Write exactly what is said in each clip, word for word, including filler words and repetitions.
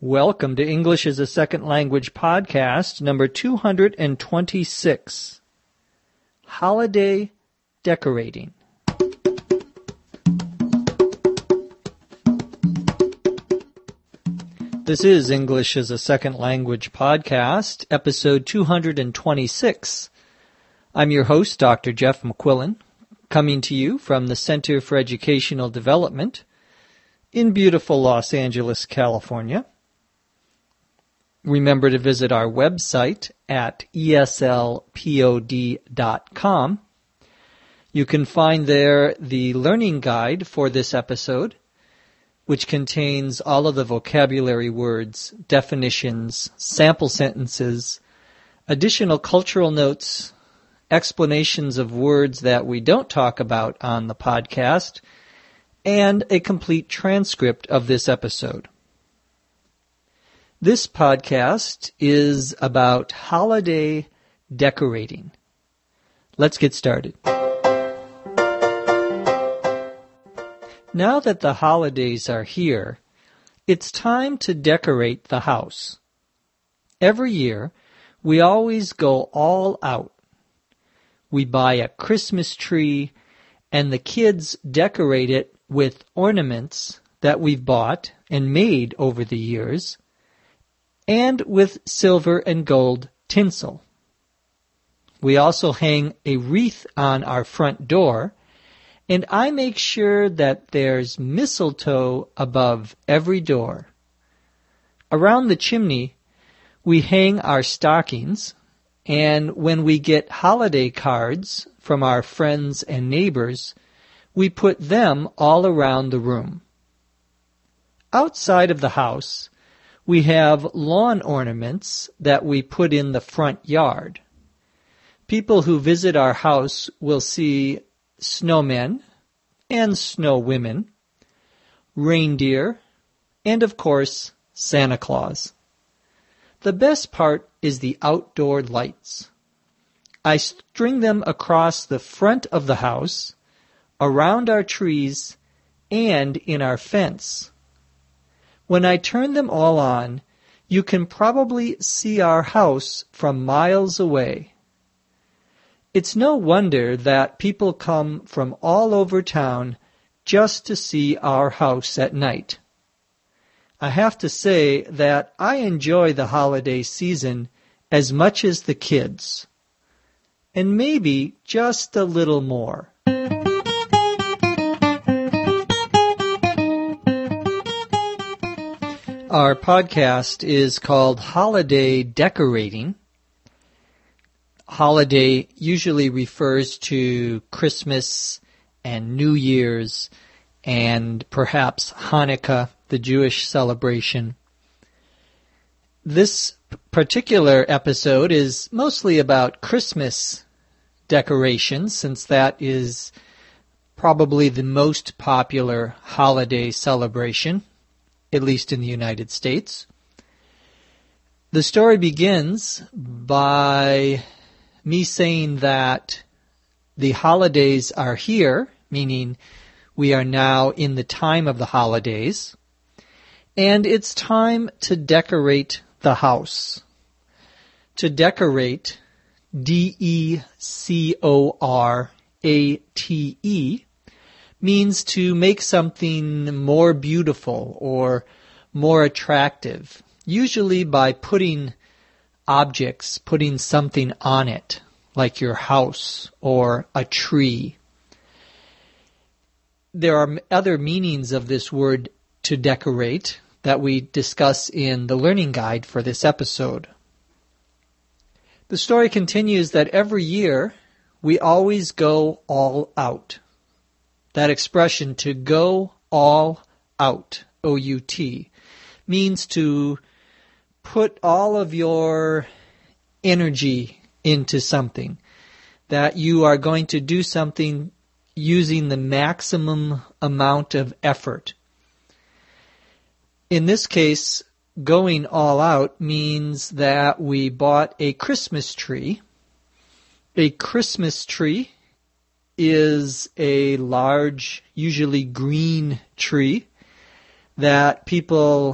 Welcome to English as a Second Language podcast number two hundred twenty-six, Holiday Decorating. This is English as a Second Language podcast, episode two hundred twenty-six. I'm your host, Doctor Jeff McQuillan, coming to you from the Center for Educational Development in beautiful Los Angeles, California. Remember to visit our website at E S L pod dot com. You can find there the learning guide for this episode, which contains all of the vocabulary words, definitions, sample sentences, additional cultural notes, explanations of words that we don't talk about on the podcast, and a complete transcript of this episode. This podcast is about holiday decorating. Let's get started. Now that the holidays are here, it's time to decorate the house. Every year, we always go all out. We buy a Christmas tree, and the kids decorate it with ornaments that we've bought and made over the years, and with silver and gold tinsel. We also hang a wreath on our front door, and I make sure that there's mistletoe above every door. Around the chimney, we hang our stockings, and when we get holiday cards from our friends and neighbors, we put them all around the room. Outside of the house, we have lawn ornaments that we put in the front yard. People who visit our house will see snowmen and snowwomen, reindeer, and of course, Santa Claus. The best part is the outdoor lights. I string them across the front of the house, around our trees, and in our fence. When I turn them all on, you can probably see our house from miles away. It's no wonder that people come from all over town just to see our house at night. I have to say that I enjoy the holiday season as much as the kids, and maybe just a little more. Our podcast is called Holiday Decorating. Holiday usually refers to Christmas and New Year's and perhaps Hanukkah, the Jewish celebration. This particular episode is mostly about Christmas decorations, since that is probably the most popular holiday celebration, at least in the United States. The story begins by me saying that the holidays are here, meaning we are now in the time of the holidays, and it's time to decorate the house. To decorate, D E C O R A T E, means to make something more beautiful or more attractive, usually by putting objects, putting something on it, like your house or a tree. There are other meanings of this word to decorate that we discuss in the learning guide for this episode. The story continues that every year we always go all out. That expression, to go all out, O U T, means to put all of your energy into something, that you are going to do something using the maximum amount of effort. In this case, going all out means that we bought a Christmas tree. A Christmas tree is a large, usually green tree that people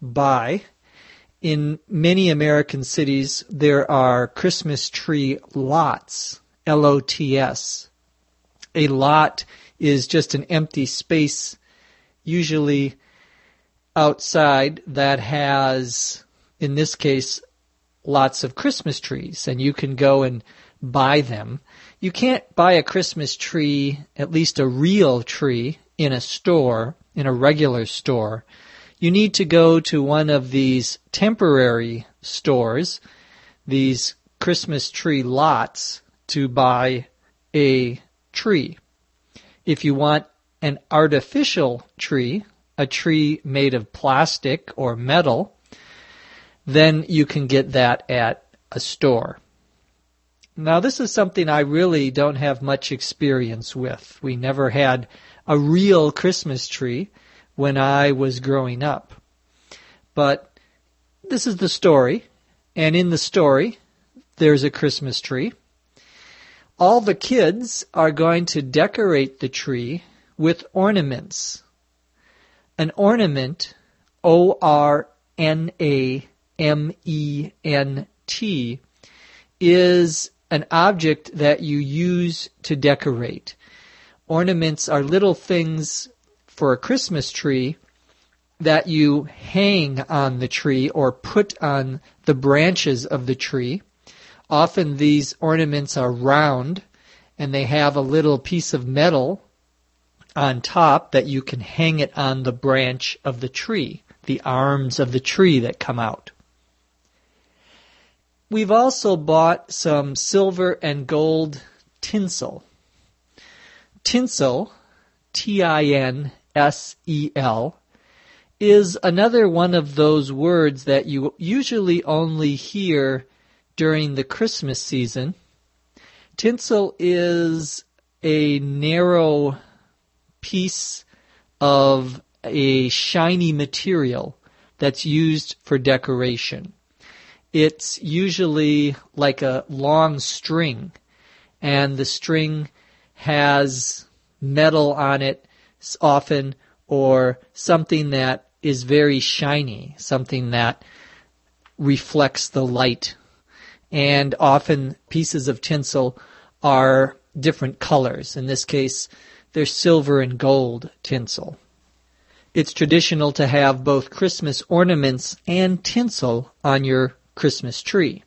buy. In many American cities, there are Christmas tree lots, L O T S. A lot is just an empty space, usually outside, that has, in this case, lots of Christmas trees, and you can go and buy them. You can't buy a Christmas tree, at least a real tree, in a store, in a regular store. You need to go to one of these temporary stores, these Christmas tree lots, to buy a tree. If you want an artificial tree, a tree made of plastic or metal, then you can get that at a store. Now, this is something I really don't have much experience with. We never had a real Christmas tree when I was growing up. But this is the story, and in the story, there's a Christmas tree. All the kids are going to decorate the tree with ornaments. An ornament, O R N A M E N T, is an object that you use to decorate. Ornaments are little things for a Christmas tree that you hang on the tree or put on the branches of the tree. Often these ornaments are round, and they have a little piece of metal on top that you can hang it on the branch of the tree, the arms of the tree that come out. We've also bought some silver and gold tinsel. Tinsel, T I N S E L, is another one of those words that you usually only hear during the Christmas season. Tinsel is a narrow piece of a shiny material that's used for decoration. It's usually like a long string, and the string has metal on it often, or something that is very shiny, something that reflects the light. And often pieces of tinsel are different colors. In this case, they're silver and gold tinsel. It's traditional to have both Christmas ornaments and tinsel on your Christmas tree.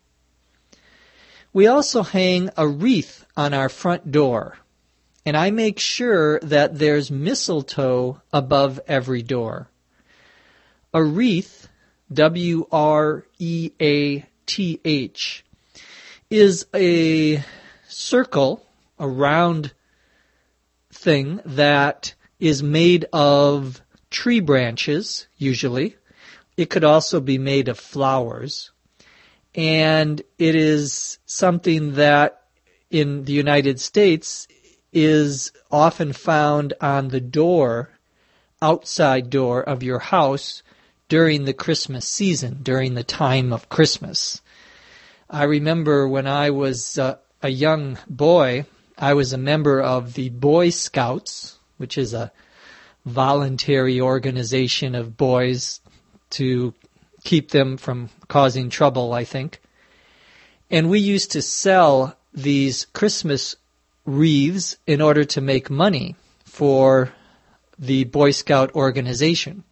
We also hang a wreath on our front door, and I make sure that there's mistletoe above every door. A wreath, W R E A T H, is a circle, a round thing that is made of tree branches, usually. It could also be made of flowers. And it is something that in the United States is often found on the door, outside door of your house during the Christmas season, during the time of Christmas. I remember when I was uh, a young boy, I was a member of the Boy Scouts, which is a voluntary organization of boys to keep them from causing trouble, I think. And we used to sell these Christmas wreaths in order to make money for the Boy Scout organization.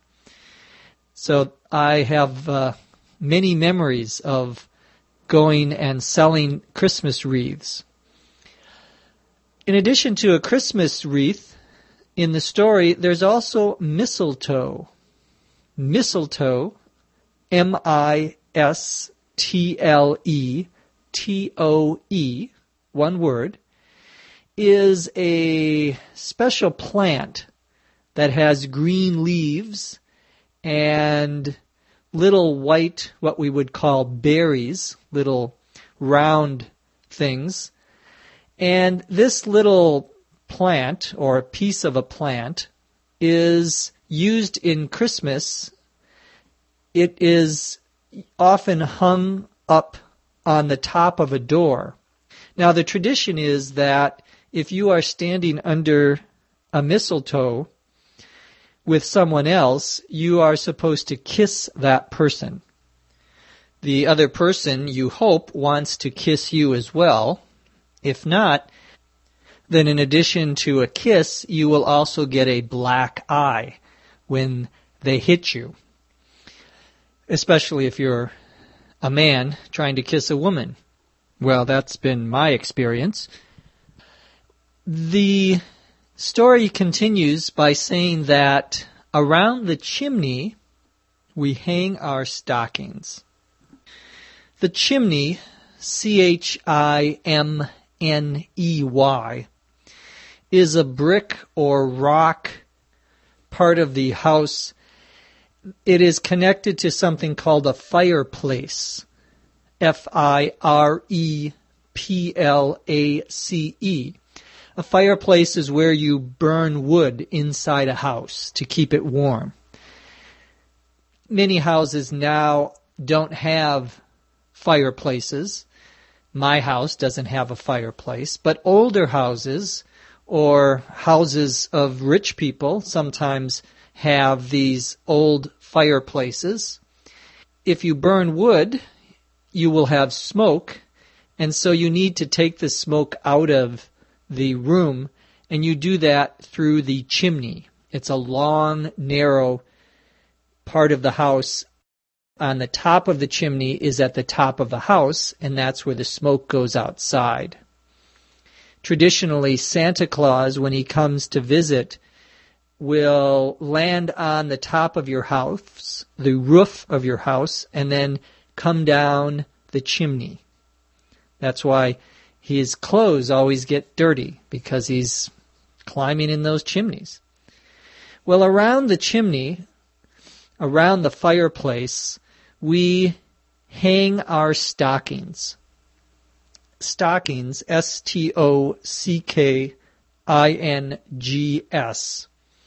So I have uh, many memories of going and selling Christmas wreaths. In addition to a Christmas wreath, in the story, there's also mistletoe. Mistletoe, M I S T L E T O E, one word, is a special plant that has green leaves and little white, what we would call berries, little round things. And this little plant, or a piece of a plant, is used in Christmas. It is often hung up on the top of a door. Now, the tradition is that if you are standing under a mistletoe, with someone else, you are supposed to kiss that person. The other person, you hope, wants to kiss you as well. If not, then in addition to a kiss, you will also get a black eye when they hit you, especially if you're a man trying to kiss a woman. Well, that's been my experience. The story continues by saying that around the chimney we hang our stockings. The chimney, C H I M N E Y, is a brick or rock part of the house. It is connected to something called a fireplace, F I R E P L A C E. A fireplace is where you burn wood inside a house to keep it warm. Many houses now don't have fireplaces. My house doesn't have a fireplace, but older houses or houses of rich people sometimes have these old fireplaces. If you burn wood, you will have smoke, and so you need to take the smoke out of the room, and you do that through the chimney. It's a long, narrow part of the house. On the top of the chimney is at the top of the house, and that's where the smoke goes outside. Traditionally, Santa Claus, when he comes to visit, will land on the top of your house, the roof of your house, and then come down the chimney. That's why his clothes always get dirty, because he's climbing in those chimneys. Well, around the chimney, around the fireplace, we hang our stockings. Stockings, S T O C K I N G S,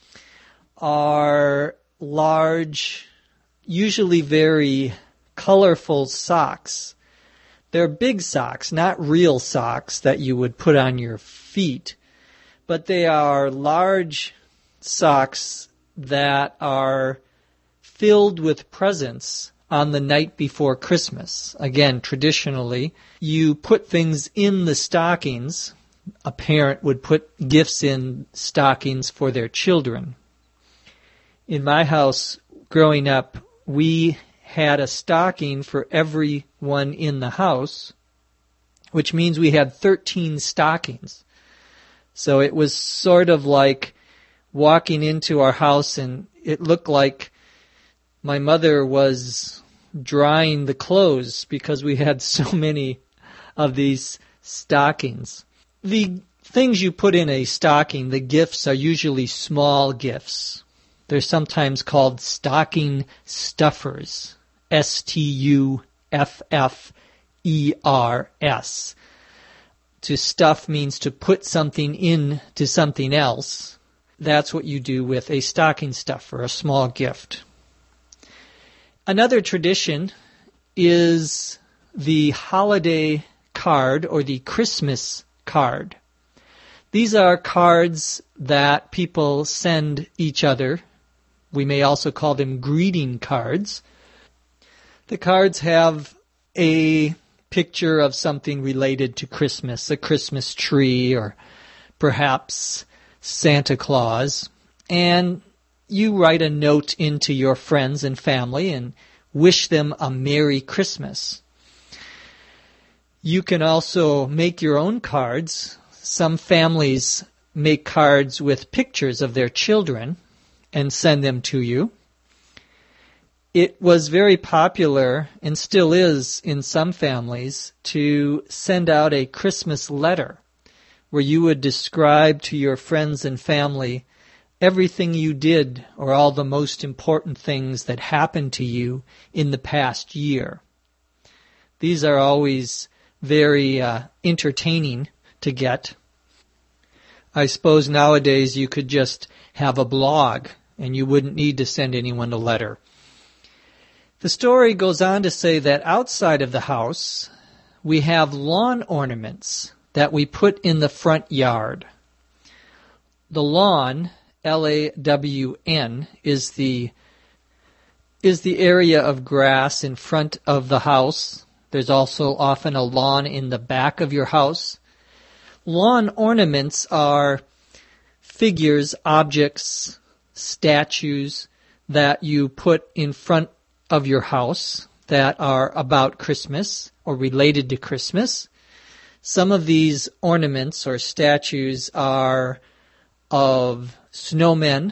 are large, usually very colorful socks. They're big socks, not real socks that you would put on your feet, but they are large socks that are filled with presents on the night before Christmas. Again, traditionally, you put things in the stockings. A parent would put gifts in stockings for their children. In my house, growing up, we had a stocking for everyone in the house, which means we had thirteen stockings. So it was sort of like walking into our house, and it looked like my mother was drying the clothes because we had so many of these stockings. The things you put in a stocking, the gifts, are usually small gifts. They're sometimes called stocking stuffers, S T U F F E R S. To stuff means to put something into something else. That's what you do with a stocking stuffer, a small gift. Another tradition is the holiday card or the Christmas card. These are cards that people send each other. We may also call them greeting cards. The cards have a picture of something related to Christmas, a Christmas tree, or perhaps Santa Claus, and you write a note into your friends and family and wish them a Merry Christmas. You can also make your own cards. Some families make cards with pictures of their children and send them to you. It was very popular, and still is in some families, to send out a Christmas letter where you would describe to your friends and family everything you did or all the most important things that happened to you in the past year. These are always very uh, entertaining to get. I suppose nowadays you could just have a blog and you wouldn't need to send anyone a letter. The story goes on to say that outside of the house, we have lawn ornaments that we put in the front yard. The lawn, L A W N, is the is the area of grass in front of the house. There's also often a lawn in the back of your house. Lawn ornaments are figures, objects, statues that you put in front of your house that are about Christmas or related to Christmas. Some of these ornaments or statues are of snowmen.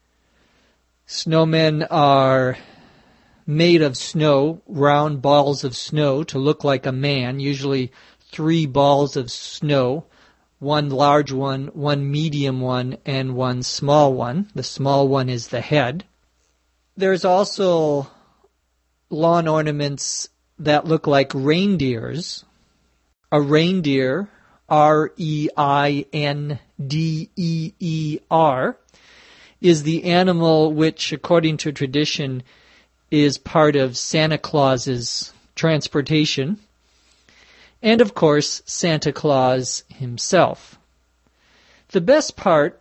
Snowmen are made of snow, round balls of snow to look like a man, usually three balls of snow, one large one, one medium one, and one small one. The small one is the head. There's also lawn ornaments that look like reindeers. A reindeer, R E I N D E E R, is the animal which, according to tradition, is part of Santa Claus's transportation. And, of course, Santa Claus himself. The best part,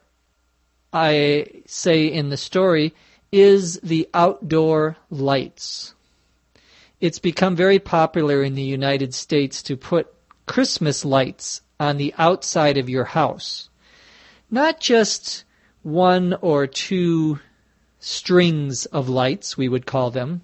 I say in the story, is the outdoor lights. It's become very popular in the United States to put Christmas lights on the outside of your house. Not just one or two strings of lights, we would call them,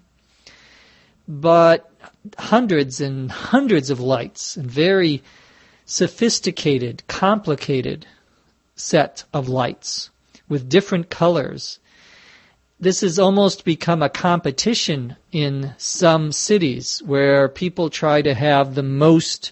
but hundreds and hundreds of lights, and very sophisticated, complicated set of lights with different colors. This has almost become a competition in some cities where people try to have the most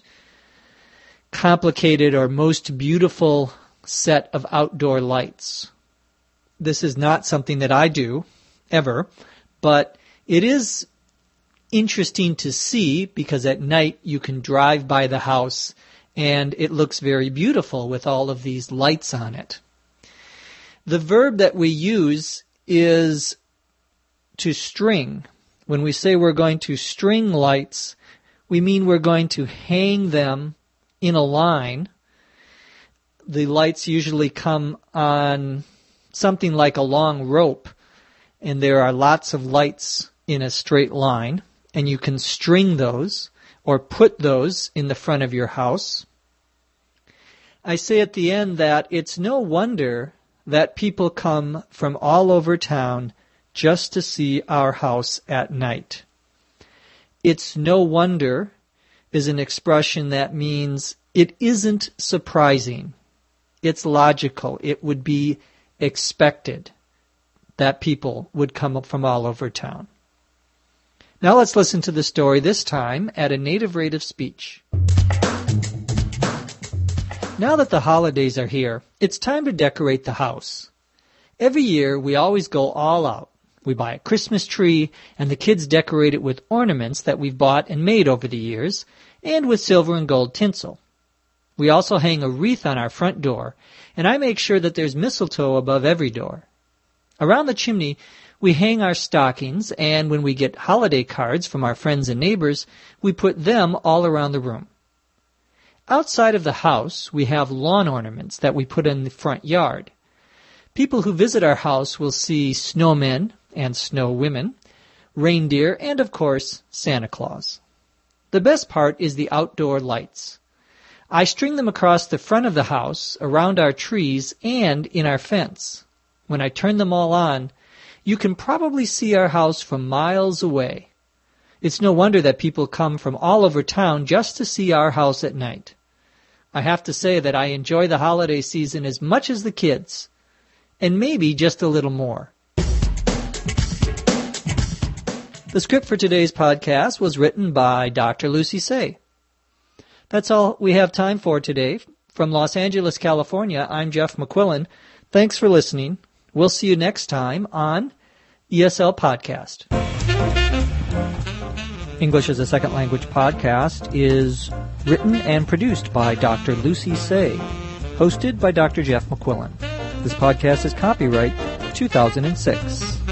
complicated or most beautiful set of outdoor lights. This is not something that I do, ever, but it is interesting to see because at night you can drive by the house and it looks very beautiful with all of these lights on it. The verb that we use is to string. When we say we're going to string lights, we mean we're going to hang them in a line. The lights usually come on something like a long rope, and there are lots of lights in a straight line, and you can string those or put those in the front of your house. I say at the end that it's no wonder that people come from all over town just to see our house at night. It's no wonder is an expression that means it isn't surprising. It's logical. It would be expected that people would come up from all over town. Now let's listen to the story, this time at a native rate of speech. Now that the holidays are here, it's time to decorate the house. Every year, we always go all out. We buy a Christmas tree, and the kids decorate it with ornaments that we've bought and made over the years, and with silver and gold tinsel. We also hang a wreath on our front door, and I make sure that there's mistletoe above every door. Around the chimney, we hang our stockings, and when we get holiday cards from our friends and neighbors, we put them all around the room. Outside of the house, we have lawn ornaments that we put in the front yard. People who visit our house will see snowmen and snow women, reindeer, and, of course, Santa Claus. The best part is the outdoor lights. I string them across the front of the house, around our trees, and in our fence. When I turn them all on, you can probably see our house from miles away. It's no wonder that people come from all over town just to see our house at night. I have to say that I enjoy the holiday season as much as the kids, and maybe just a little more. The script for today's podcast was written by Doctor Lucy Say. That's all we have time for today. From Los Angeles, California, I'm Jeff McQuillan. Thanks for listening. We'll see you next time on E S L Podcast. English as a Second Language podcast is written and produced by Doctor Lucy Say, hosted by Doctor Jeff McQuillan. This podcast is copyright two thousand six.